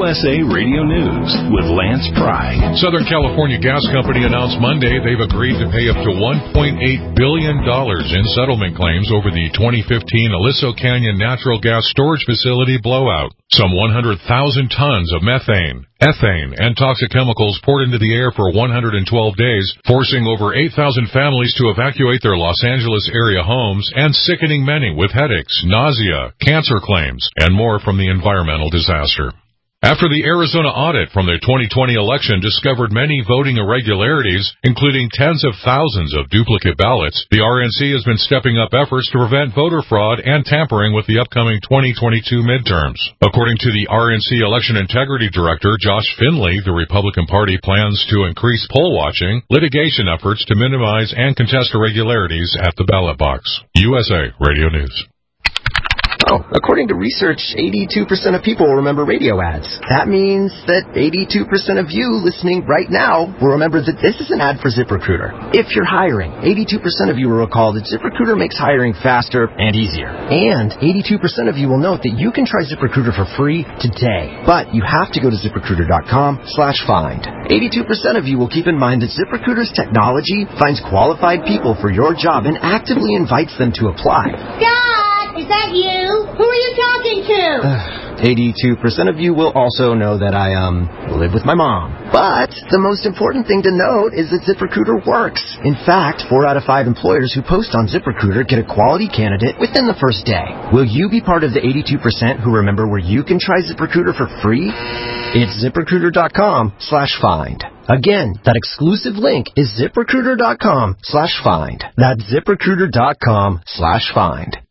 USA Radio News with Lance Pry. Southern California Gas Company announced Monday they've agreed to pay up to $1.8 billion in settlement claims over the 2015 Aliso Canyon Natural Gas Storage Facility blowout. Some 100,000 tons of methane, ethane, and toxic chemicals poured into the air for 112 days, forcing over 8,000 families to evacuate their Los Angeles area homes and sickening many with headaches, nausea, cancer claims, and more from the environmental disaster. After the Arizona audit from the 2020 election discovered many voting irregularities, including tens of thousands of duplicate ballots, the RNC has been stepping up efforts to prevent voter fraud and tampering with the upcoming 2022 midterms. According to the RNC Election Integrity Director, Josh Finley, the Republican Party plans to increase poll watching, litigation efforts to minimize and contest irregularities at the ballot box. USA Radio News. Oh, according to research, 82% of people remember radio ads. That means that 82% of you listening right now will remember that this is an ad for ZipRecruiter. If you're hiring, 82% of you will recall that ZipRecruiter makes hiring faster and easier. And 82% of you will note that you can try ZipRecruiter for free today. But you have to go to ZipRecruiter.com/find. 82% of you will keep in mind that ZipRecruiter's technology finds qualified people for your job and actively invites them to apply. Is that you? Who are you talking to? 82% of you will also know that I, live with my mom. But the most important thing to note is that ZipRecruiter works. In fact, 4 out of 5 employers who post on ZipRecruiter get a quality candidate within the first day. Will you be part of the 82% who remember where you can try ZipRecruiter for free? It's ZipRecruiter.com/find. Again, that exclusive link is ZipRecruiter.com/find. That's ZipRecruiter.com/find.